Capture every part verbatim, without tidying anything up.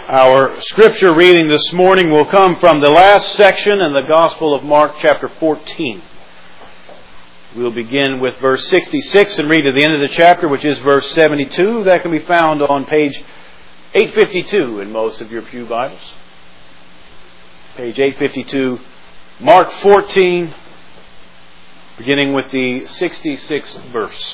Our scripture reading this morning will come from the last section in the Gospel of Mark, chapter fourteen. We'll begin with verse sixty-six and read to the end of the chapter, which is verse seventy-two. That can be found on page eight fifty-two in most of your pew Bibles. Page eight fifty-two, Mark fourteen, beginning with the sixty-sixth verse.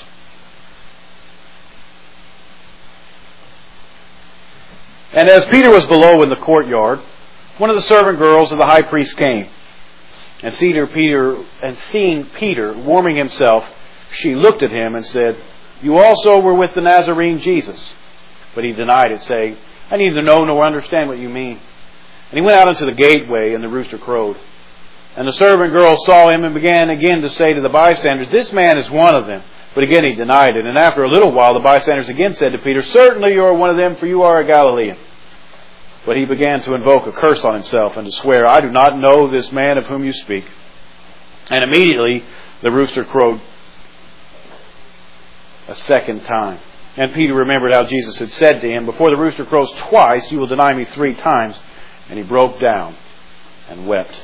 And as Peter was below in the courtyard, one of the servant girls of the high priest came. And seeing Peter, and seeing Peter warming himself, she looked at him and said, "You also were with the Nazarene Jesus." But he denied it, saying, "I neither know nor understand what you mean." And he went out into the gateway, and the rooster crowed. And the servant girl saw him and began again to say to the bystanders, "This man is one of them." But again he denied it. And after a little while the bystanders again said to Peter, "Certainly you are one of them, for you are a Galilean." But he began to invoke a curse on himself and to swear, "I do not know this man of whom you speak." And immediately the rooster crowed a second time. And Peter remembered how Jesus had said to him, "Before the rooster crows twice, you will deny me three times." And he broke down and wept.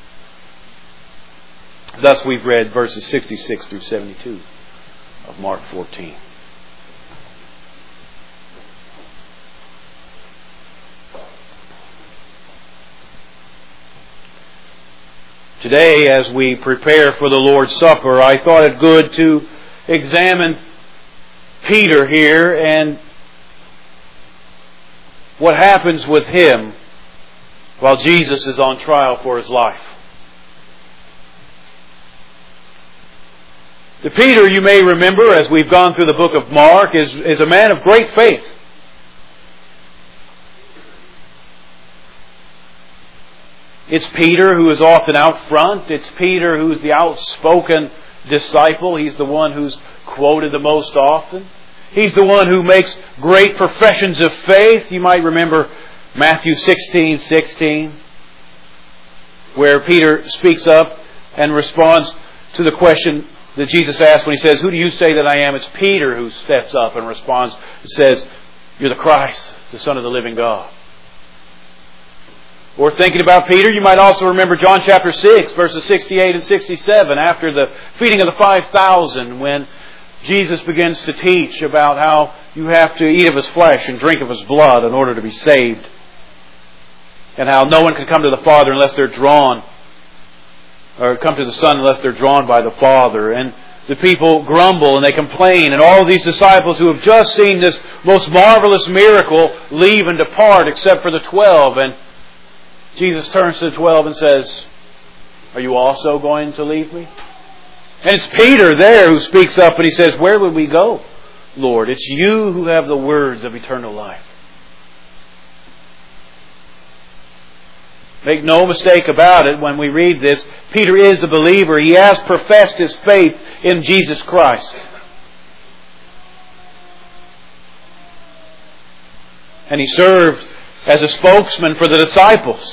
Thus we've read verses sixty-six through seventy-two of Mark fourteen. Today, as we prepare for the Lord's Supper, I thought it good to examine Peter here and what happens with him while Jesus is on trial for his life. The Peter, you may remember, as we've gone through the book of Mark, is, is a man of great faith. It's Peter who is often out front. It's Peter who's the outspoken disciple. He's the one who's quoted the most often. He's the one who makes great professions of faith. You might remember Matthew sixteen sixteen, where Peter speaks up and responds to the question that Jesus asked when he says, "Who do you say that I am?" It's Peter who steps up and responds and says, "You're the Christ, the Son of the living God." Or thinking about Peter, you might also remember John chapter six, verses sixty-eight and sixty-seven, after the feeding of the five thousand, when Jesus begins to teach about how you have to eat of His flesh and drink of His blood in order to be saved. And how no one can come to the Father unless they're drawn, or come to the Son unless they're drawn by the Father. And the people grumble and they complain, and all of these disciples who have just seen this most marvelous miracle leave and depart, except for the twelve. And Jesus turns to the twelve and says, "Are you also going to leave me?" And it's Peter there who speaks up and he says, "Where would we go, Lord? It's you who have the words of eternal life." Make no mistake about it, when we read this, Peter is a believer. He has professed his faith in Jesus Christ. And he served as a spokesman for the disciples.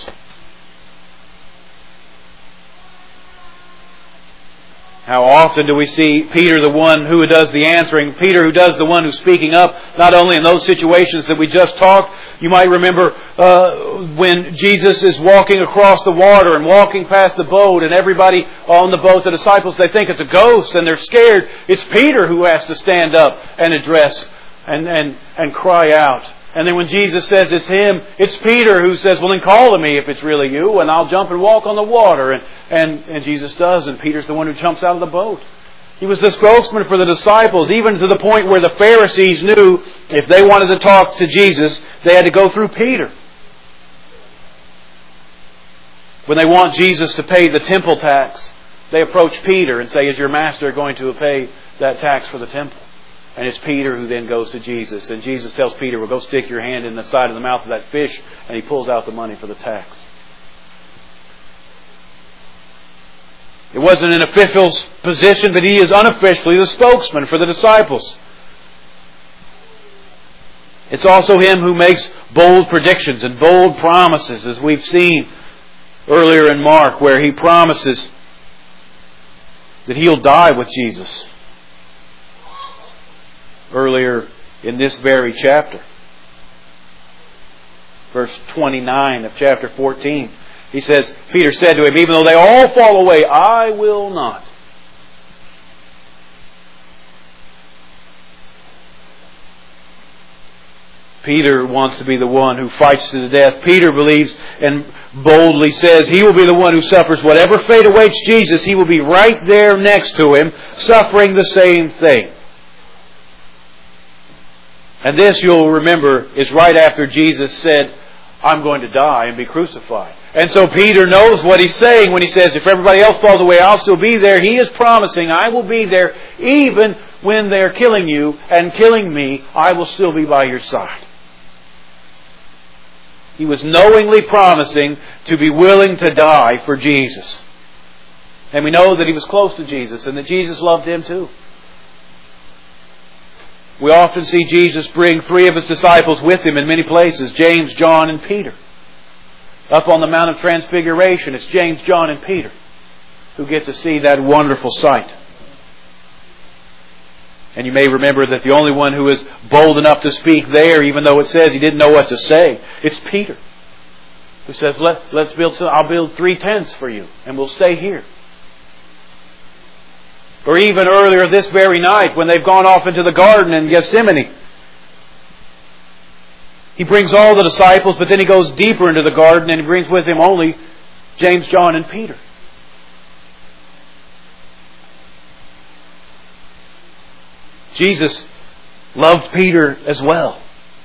How often do we see Peter the one who does the answering, Peter who does the one who's speaking up, not only in those situations that we just talked. You might remember uh, when Jesus is walking across the water and walking past the boat, and everybody on the boat, the disciples, they think it's a ghost and they're scared. It's Peter who has to stand up and address and, and, and cry out. And then when Jesus says it's Him, it's Peter who says, "Well, then call to me if it's really you, and I'll jump and walk on the water." And, and, and Jesus does, and Peter's the one who jumps out of the boat. He was the spokesman for the disciples, even to the point where the Pharisees knew if they wanted to talk to Jesus, they had to go through Peter. When they want Jesus to pay the temple tax, they approach Peter and say, "Is your master going to pay that tax for the temple?" And it's Peter who then goes to Jesus. And Jesus tells Peter, "Well, go stick your hand in the side of the mouth of that fish." And he pulls out the money for the tax. It wasn't an official position, but he is unofficially the spokesman for the disciples. It's also him who makes bold predictions and bold promises, as we've seen earlier in Mark, where he promises that he'll die with Jesus. Earlier in this very chapter. verse twenty-nine of chapter fourteen. He says, Peter said to him, even though they all fall away, I will not. Peter wants to be the one who fights to the death. Peter believes and boldly says he will be the one who suffers whatever fate awaits Jesus. He will be right there next to him, suffering the same thing. And this, you'll remember, is right after Jesus said, I'm going to die and be crucified. And so Peter knows what he's saying when he says, if everybody else falls away, I'll still be there. He is promising, I will be there even when they're killing you and killing me. I will still be by your side. He was knowingly promising to be willing to die for Jesus. And we know that he was close to Jesus and that Jesus loved him too. We often see Jesus bring three of his disciples with him in many places, James, John, and Peter. Up on the Mount of Transfiguration, it's James, John, and Peter who get to see that wonderful sight. And you may remember that the only one who is bold enough to speak there, even though it says he didn't know what to say, it's Peter, who says, Let, let's build some, I'll build three tents for you, and we'll stay here. Or even earlier this very night, when they've gone off into the garden in Gethsemane, he brings all the disciples, but then he goes deeper into the garden and he brings with him only James, John, and Peter. Jesus loved Peter as well.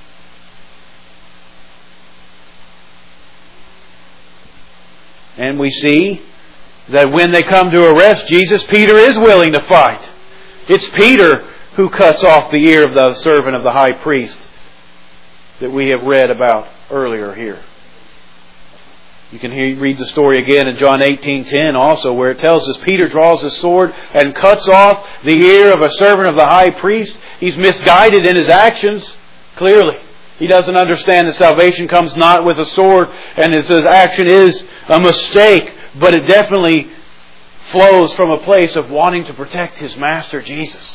And we see that when they come to arrest Jesus, Peter is willing to fight. It's Peter who cuts off the ear of the servant of the high priest that we have read about earlier here. You can hear, read the story again in John eighteen ten also, where it tells us Peter draws his sword and cuts off the ear of a servant of the high priest. He's misguided in his actions, clearly. He doesn't understand that salvation comes not with a sword, and his action is a mistake, but it definitely flows from a place of wanting to protect his master, Jesus.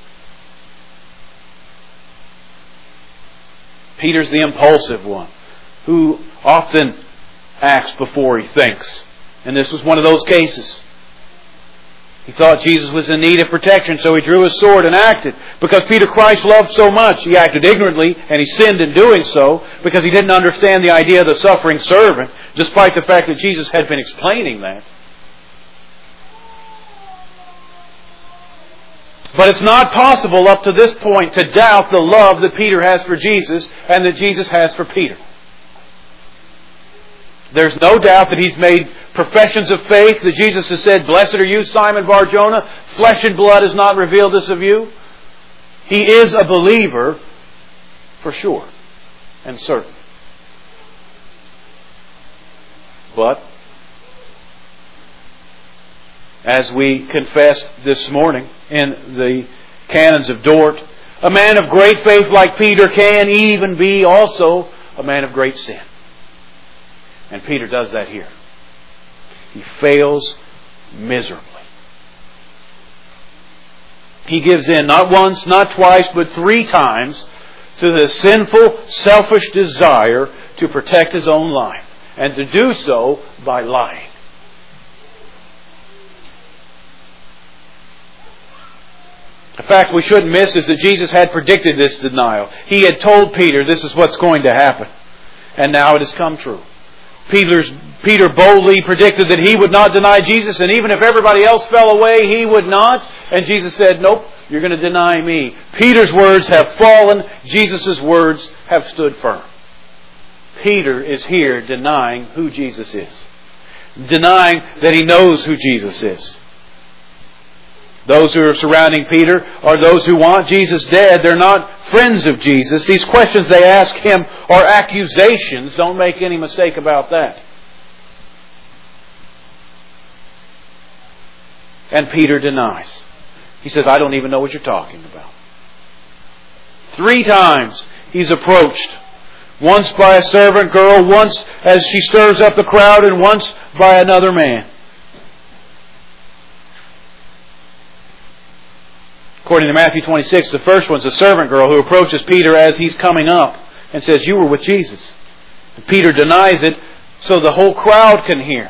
Peter's the impulsive one, who often acts before he thinks. And this was one of those cases. He thought Jesus was in need of protection, so he drew his sword and acted. Because Peter Christ loved so much, he acted ignorantly, and he sinned in doing so, because he didn't understand the idea of the suffering servant, despite the fact that Jesus had been explaining that. But it's not possible up to this point to doubt the love that Peter has for Jesus and that Jesus has for Peter. There's no doubt that he's made professions of faith, that Jesus has said, Blessed are you, Simon Bar-Jonah, flesh and blood has not revealed this of you. He is a believer for sure and certain. But, as we confessed this morning in the Canons of Dort, a man of great faith like Peter can even be also a man of great sin. And Peter does that here. He fails miserably. He gives in not once, not twice, but three times to the sinful, selfish desire to protect his own life. And to do so by lying. The fact we shouldn't miss is that Jesus had predicted this denial. He had told Peter this is what's going to happen. And now it has come true. Peter's, Peter boldly predicted that he would not deny Jesus, and even if everybody else fell away, he would not. And Jesus said, nope, you're going to deny me. Peter's words have fallen. Jesus' words have stood firm. Peter is here denying who Jesus is. Denying that he knows who Jesus is. Those who are surrounding Peter are those who want Jesus dead. They're not friends of Jesus. These questions they ask him are accusations. Don't make any mistake about that. And Peter denies. He says, I don't even know what you're talking about. Three times he's approached. Once by a servant girl, once as she stirs up the crowd, and once by another man. According to Matthew twenty-six, the first one's a servant girl who approaches Peter as he's coming up and says, you were with Jesus. Peter denies it so the whole crowd can hear.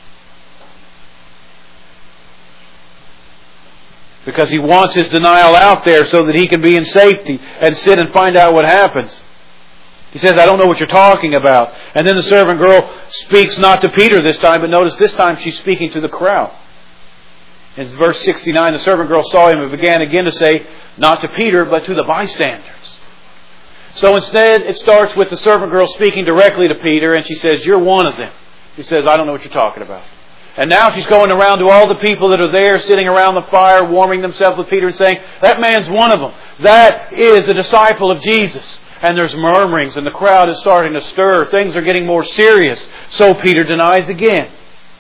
Because he wants his denial out there so that he can be in safety and sit and find out what happens. He says, I don't know what you're talking about. And then the servant girl speaks not to Peter this time, but notice this time she's speaking to the crowd. In verse sixty-nine, the servant girl saw him and began again to say, not to Peter, but to the bystanders. So instead, it starts with the servant girl speaking directly to Peter, and she says, you're one of them. He says, I don't know what you're talking about. And now she's going around to all the people that are there, sitting around the fire, warming themselves with Peter and saying, that man's one of them. That is a disciple of Jesus. And there's murmurings, and the crowd is starting to stir. Things are getting more serious. So Peter denies again.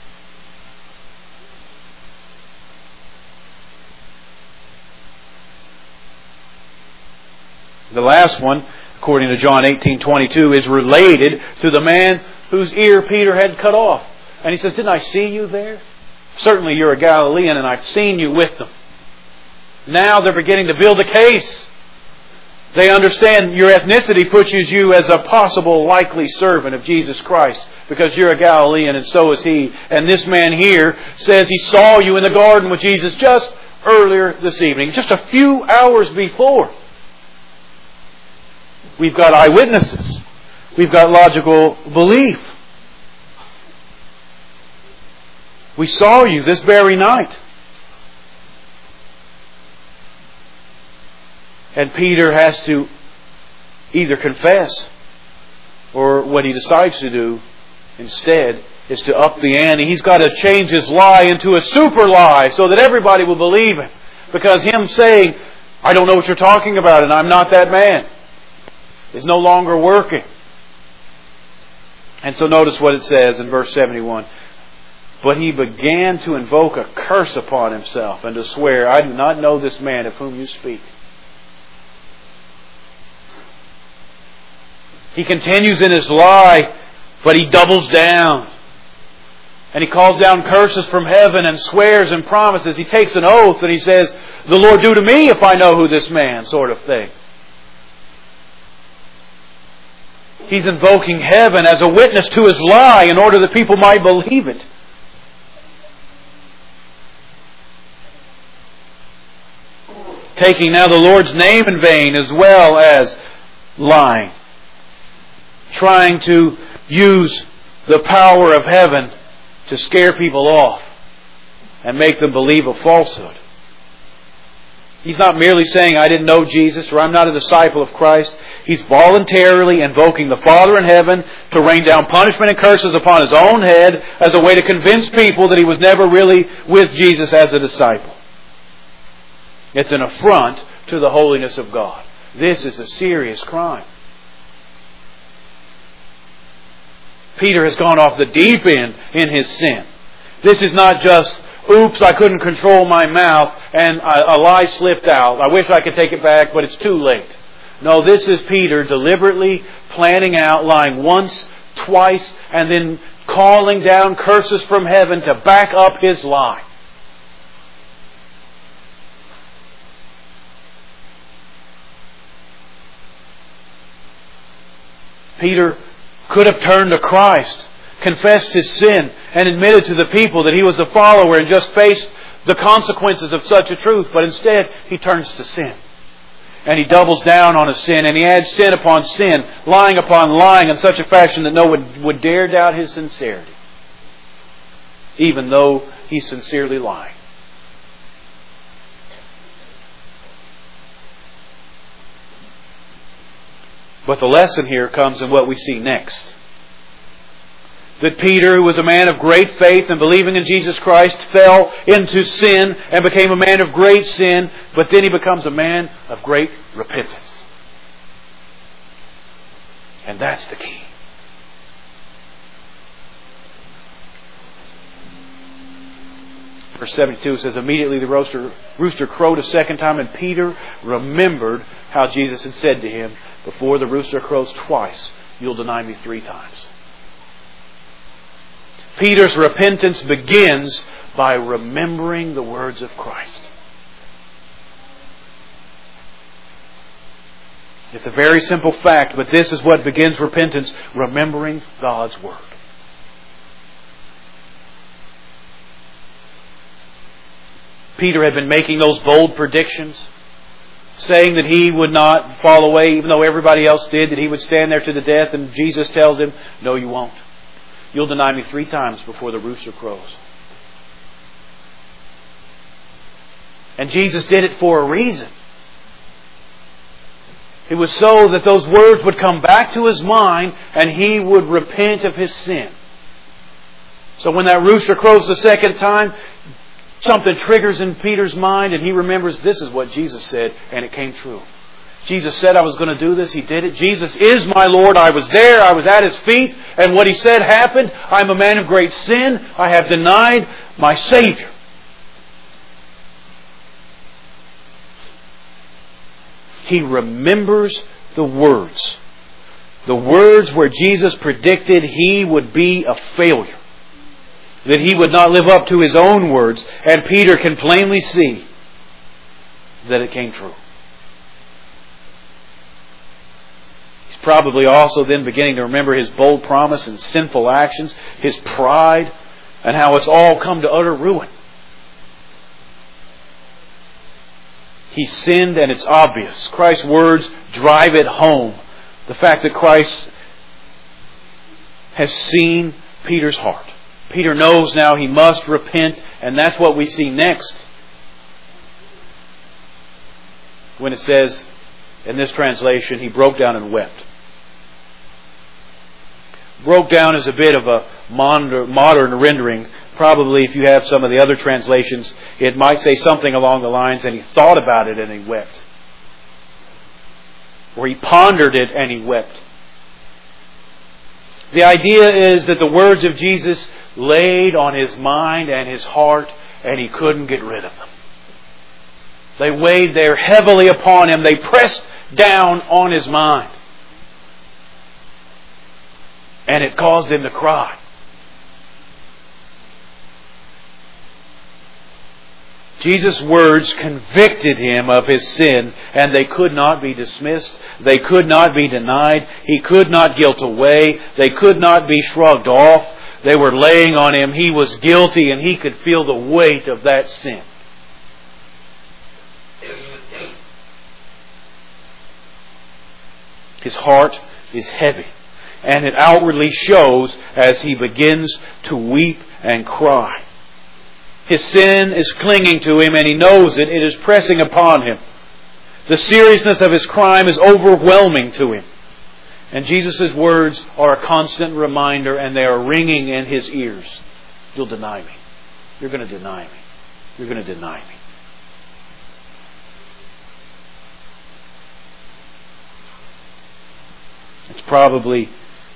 The last one, according to John eighteen twenty-two, is related to the man whose ear Peter had cut off. And he says, didn't I see you there? Certainly you're a Galilean, and I've seen you with them. Now they're beginning to build a case. They understand your ethnicity puts you as a possible likely servant of Jesus Christ because you're a Galilean and so is he. And this man here says he saw you in the garden with Jesus just earlier this evening, just a few hours before. We've got eyewitnesses. We've got logical belief. We saw you this very night. And Peter has to either confess, or what he decides to do instead is to up the ante. He's got to change his lie into a super lie so that everybody will believe him. Because him saying, I don't know what you're talking about and I'm not that man, is no longer working. And so notice what it says in verse seventy-one. But he began to invoke a curse upon himself and to swear, I do not know this man of whom you speak. He continues in his lie, but he doubles down. And he calls down curses from heaven and swears and promises. He takes an oath and he says, the Lord do to me if I know who this man, sort of thing. He's invoking heaven as a witness to his lie in order that people might believe it. Taking now the Lord's name in vain as well as lying. Trying to use the power of heaven to scare people off and make them believe a falsehood. He's not merely saying, I didn't know Jesus or I'm not a disciple of Christ. He's voluntarily invoking the Father in heaven to rain down punishment and curses upon his own head as a way to convince people that he was never really with Jesus as a disciple. It's an affront to the holiness of God. This is a serious crime. Peter has gone off the deep end in his sin. This is not just, oops, I couldn't control my mouth and a lie slipped out. I wish I could take it back, but it's too late. No, this is Peter deliberately planning out, lying once, twice, and then calling down curses from heaven to back up his lie. Peter could have turned to Christ, confessed his sin, and admitted to the people that he was a follower and just faced the consequences of such a truth. But instead, he turns to sin. And he doubles down on his sin, and he adds sin upon sin, lying upon lying in such a fashion that no one would dare doubt his sincerity, even though he's sincerely lying. But the lesson here comes in what we see next. That Peter, who was a man of great faith and believing in Jesus Christ, fell into sin and became a man of great sin, but then he becomes a man of great repentance. And that's the key. Verse seventy-two says, immediately the rooster, rooster crowed a second time, and Peter remembered how Jesus had said to him, before the rooster crows twice, you'll deny me three times. Peter's repentance begins by remembering the words of Christ. It's a very simple fact, but this is what begins repentance, remembering God's Word. Peter had been making those bold predictions, saying that he would not fall away even though everybody else did, that he would stand there to the death, and Jesus tells him, no, you won't. You'll deny me three times before the rooster crows. And Jesus did it for a reason. It was so that those words would come back to his mind and he would repent of his sin. So when that rooster crows the second time, something triggers in Peter's mind and he remembers this is what Jesus said, and it came true. Jesus said I was going to do this. He did it. Jesus is my Lord. I was there. I was at His feet. And what He said happened. I'm a man of great sin. I have denied my Savior. He remembers the words. The words where Jesus predicted He would be a failure. That He would not live up to His own words. And Peter can plainly see that it came true. He's probably also then beginning to remember His bold promise and sinful actions, His pride, and how it's all come to utter ruin. He sinned and it's obvious. Christ's words drive it home. The fact that Christ has seen Peter's heart. Peter knows now he must repent, and that's what we see next. When it says, in this translation, he broke down and wept. Broke down is a bit of a modern rendering. Probably if you have some of the other translations, it might say something along the lines, and he thought about it and he wept. Or he pondered it and he wept. The idea is that the words of Jesus laid on his mind and his heart, and he couldn't get rid of them. They weighed there heavily upon him. They pressed down on his mind. And it caused him to cry. Jesus' words convicted him of his sin, and they could not be dismissed. They could not be denied. He could not guilt away. They could not be shrugged off. They were laying on him. He was guilty, and he could feel the weight of that sin. His heart is heavy, and it outwardly shows as he begins to weep and cry. His sin is clinging to him, and he knows it. It is pressing upon him. The seriousness of his crime is overwhelming to him. And Jesus' words are a constant reminder, and they are ringing in his ears. You'll deny me. You're going to deny me. You're going to deny me. It's probably,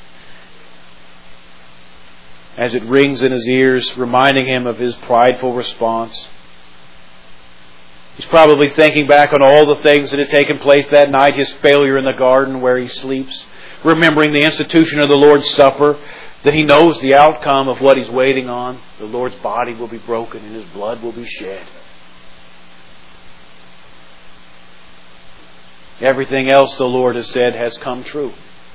as it rings in his ears, reminding him of his prideful response. He's probably thinking back on all the things that had taken place that night, his failure in the garden where he sleeps, remembering the institution of the Lord's Supper, that he knows the outcome of what he's waiting on. The Lord's body will be broken and His blood will be shed. Everything else the Lord has said has come true.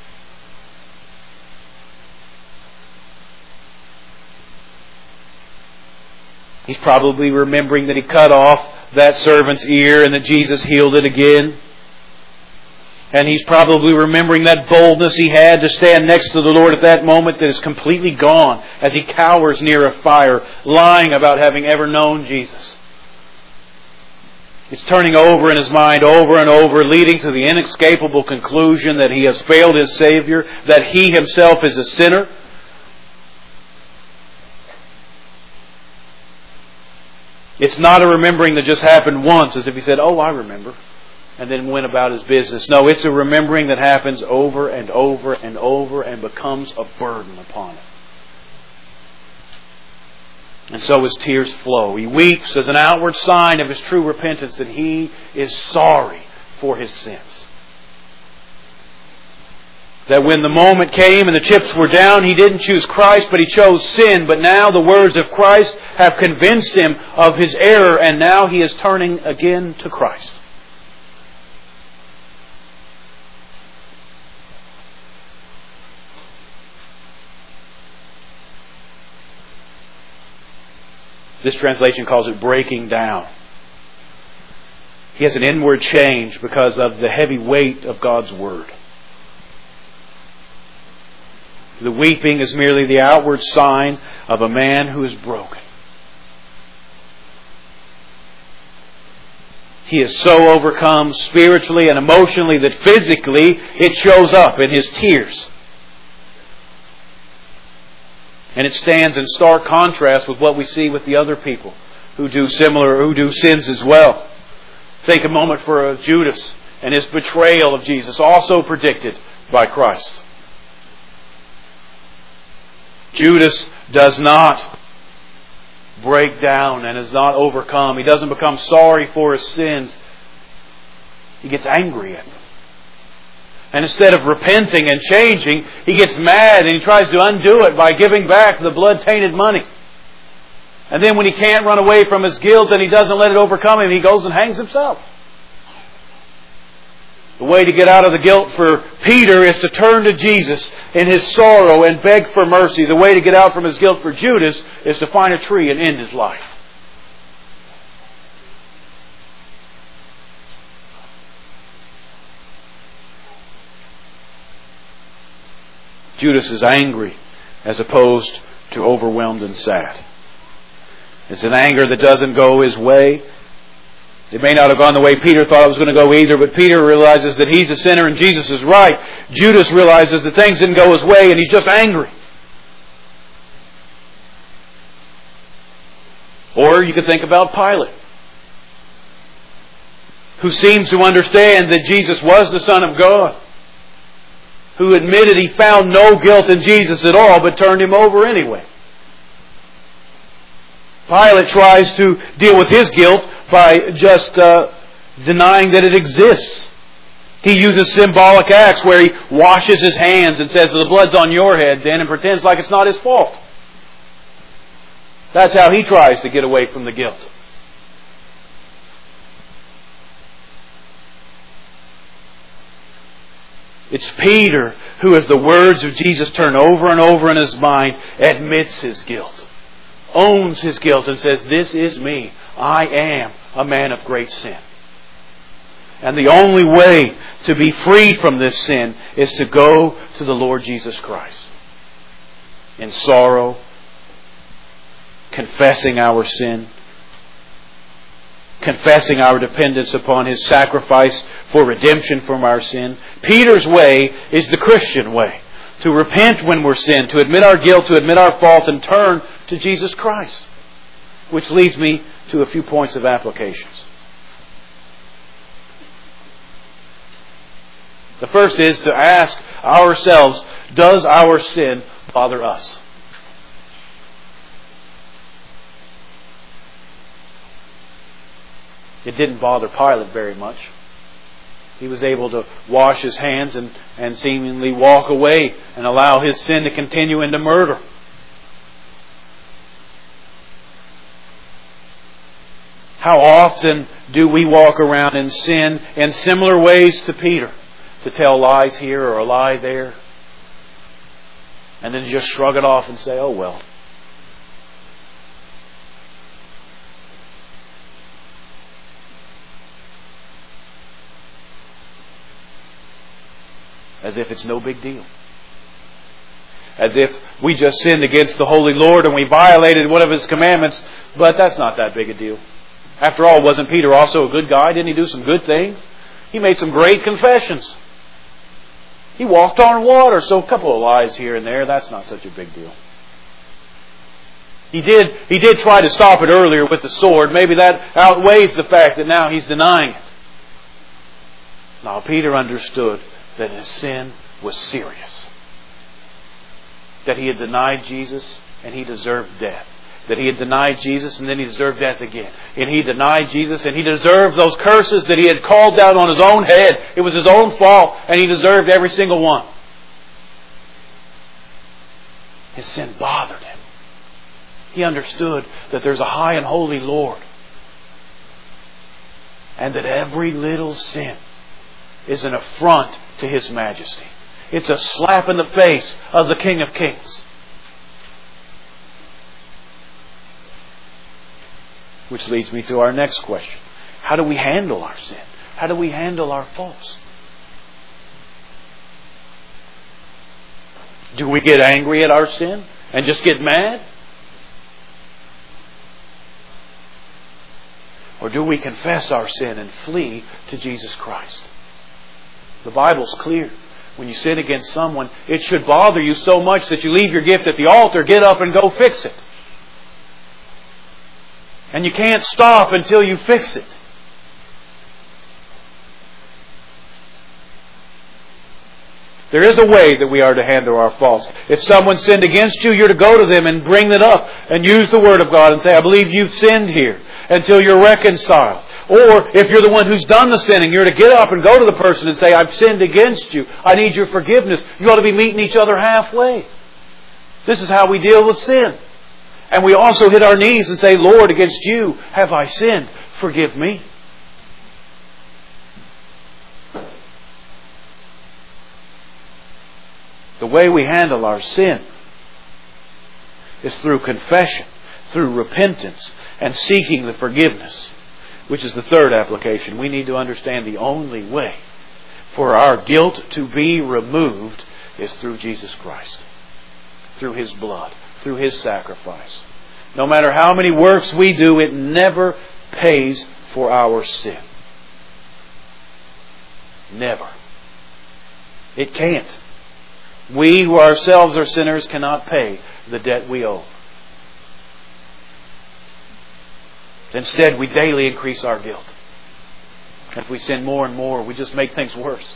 He's probably remembering that he cut off that servant's ear and that Jesus healed it again. And he's probably remembering that boldness he had to stand next to the Lord at that moment that is completely gone as he cowers near a fire, lying about having ever known Jesus. It's turning over in his mind over and over, leading to the inescapable conclusion that he has failed his Savior, that he himself is a sinner. It's not a remembering that just happened once, as if he said, oh, I remember, and then went about his business. No, it's a remembering that happens over and over and over and becomes a burden upon him. And so his tears flow. He weeps as an outward sign of his true repentance that he is sorry for his sins. That when the moment came and the chips were down, he didn't choose Christ, but he chose sin. But now the words of Christ have convinced him of his error, and now he is turning again to Christ. This translation calls it breaking down. He has an inward change because of the heavy weight of God's Word. The weeping is merely the outward sign of a man who is broken. He is so overcome spiritually and emotionally that physically it shows up in his tears. And it stands in stark contrast with what we see with the other people who do similar, who do sins as well. Think a moment for Judas and his betrayal of Jesus, also predicted by Christ. Judas does not break down and is not overcome. He doesn't become sorry for his sins. He gets angry at them. And instead of repenting and changing, he gets mad and he tries to undo it by giving back the blood-tainted money. And then when he can't run away from his guilt and he doesn't let it overcome him, he goes and hangs himself. The way to get out of the guilt for Peter is to turn to Jesus in his sorrow and beg for mercy. The way to get out from his guilt for Judas is to find a tree and end his life. Judas is angry as opposed to overwhelmed and sad. It's an anger that doesn't go his way. It may not have gone the way Peter thought it was going to go either, but Peter realizes that he's a sinner and Jesus is right. Judas realizes that things didn't go his way and he's just angry. Or you could think about Pilate, who seems to understand that Jesus was the Son of God, who admitted he found no guilt in Jesus at all, but turned him over anyway. Pilate tries to deal with his guilt by just uh, denying that it exists. He uses symbolic acts where he washes his hands and says, the blood's on your head then, and pretends like it's not his fault. That's how he tries to get away from the guilt. It's Peter who, as the words of Jesus turn over and over in his mind, admits his guilt, owns his guilt and says, this is me. I am a man of great sin. And the only way to be freed from this sin is to go to the Lord Jesus Christ in sorrow, confessing our sin, confessing our dependence upon His sacrifice for redemption from our sin. Peter's way is the Christian way. To repent when we're sinned, to admit our guilt, to admit our fault, and turn to Jesus Christ. Which leads me to a few points of applications. The first is to ask ourselves, does our sin bother us? It didn't bother Pilate very much. He was able to wash his hands and, and seemingly walk away and allow his sin to continue into murder. How often do we walk around in sin in similar ways to Peter? To tell lies here or a lie there. And then just shrug it off and say, oh well. As if it's no big deal. As if we just sinned against the Holy Lord and we violated one of His commandments, but that's not that big a deal. After all, wasn't Peter also a good guy? Didn't he do some good things? He made some great confessions. He walked on water, so a couple of lies here and there, that's not such a big deal. He did, he did try to stop it earlier with the sword. Maybe that outweighs the fact that now he's denying it. Now, Peter understood that his sin was serious. That he had denied Jesus and he deserved death. That he had denied Jesus and then he deserved death again. And he denied Jesus and he deserved those curses that he had called down on his own head. It was his own fault and he deserved every single one. His sin bothered him. He understood that there's a high and holy Lord. And that every little sin is an affront to His majesty. It's a slap in the face of the King of Kings. Which leads me to our next question. How do we handle our sin? How do we handle our faults? Do we get angry at our sin and just get mad? Or do we confess our sin and flee to Jesus Christ? The Bible's clear. When you sin against someone, it should bother you so much that you leave your gift at the altar, get up and go fix it. And you can't stop until you fix it. There is a way that we are to handle our faults. If someone sinned against you, you're to go to them and bring it up and use the Word of God and say, I believe you've sinned here, until you're reconciled. Or if you're the one who's done the sinning, you're to get up and go to the person and say, I've sinned against you. I need your forgiveness. You ought to be meeting each other halfway. This is how we deal with sin. And we also hit our knees and say, Lord, against you have I sinned. Forgive me. The way we handle our sin is through confession, through repentance, and seeking the forgiveness, which is the third application. We need to understand the only way for our guilt to be removed is through Jesus Christ, through His blood, through His sacrifice. No matter how many works we do, it never pays for our sin. Never. It can't. We who ourselves are sinners cannot pay the debt we owe. Instead, we daily increase our guilt. If we sin more and more, we just make things worse.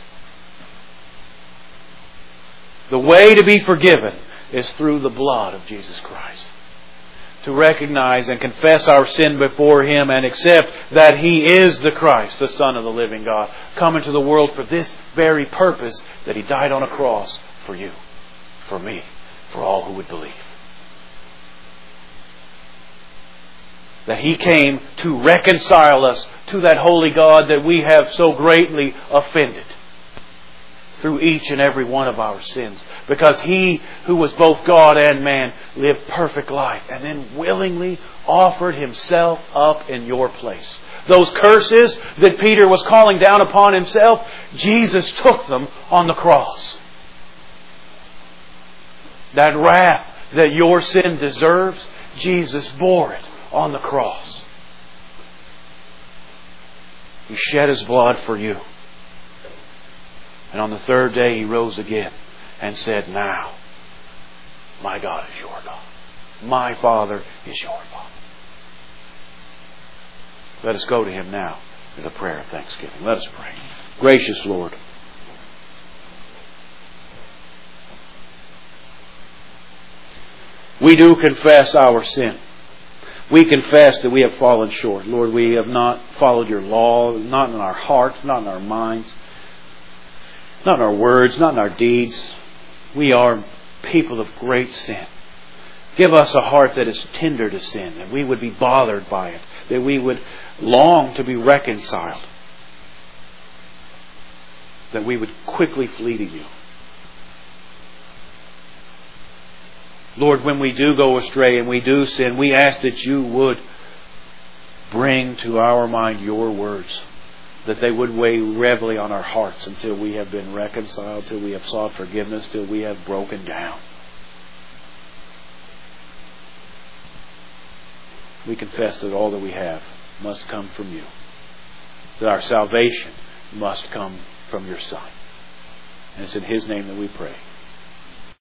The way to be forgiven is through the blood of Jesus Christ. To recognize and confess our sin before Him and accept that He is the Christ, the Son of the living God, come into the world for this very purpose, that He died on a cross for you, for me, for all who would believe. That He came to reconcile us to that holy God that we have so greatly offended through each and every one of our sins. Because He who was both God and man lived perfect life and then willingly offered Himself up in your place. Those curses that Peter was calling down upon himself, Jesus took them on the cross. That wrath that your sin deserves, Jesus bore it on the cross. He shed His blood for you. And on the third day He rose again and said, now, my God is your God. My Father is your Father. Let us go to Him now with a prayer of thanksgiving. Let us pray. Gracious Lord, we do confess our sin. We confess that we have fallen short. Lord, we have not followed Your law, not in our hearts, not in our minds, not in our words, not in our deeds. We are people of great sin. Give us a heart that is tender to sin, that we would be bothered by it, that we would long to be reconciled, that we would quickly flee to You. Lord, when we do go astray and we do sin, we ask that You would bring to our mind Your words, that they would weigh heavily on our hearts until we have been reconciled, till we have sought forgiveness, till we have broken down. We confess that all that we have must come from You, that our salvation must come from Your Son. And it's in His name that we pray.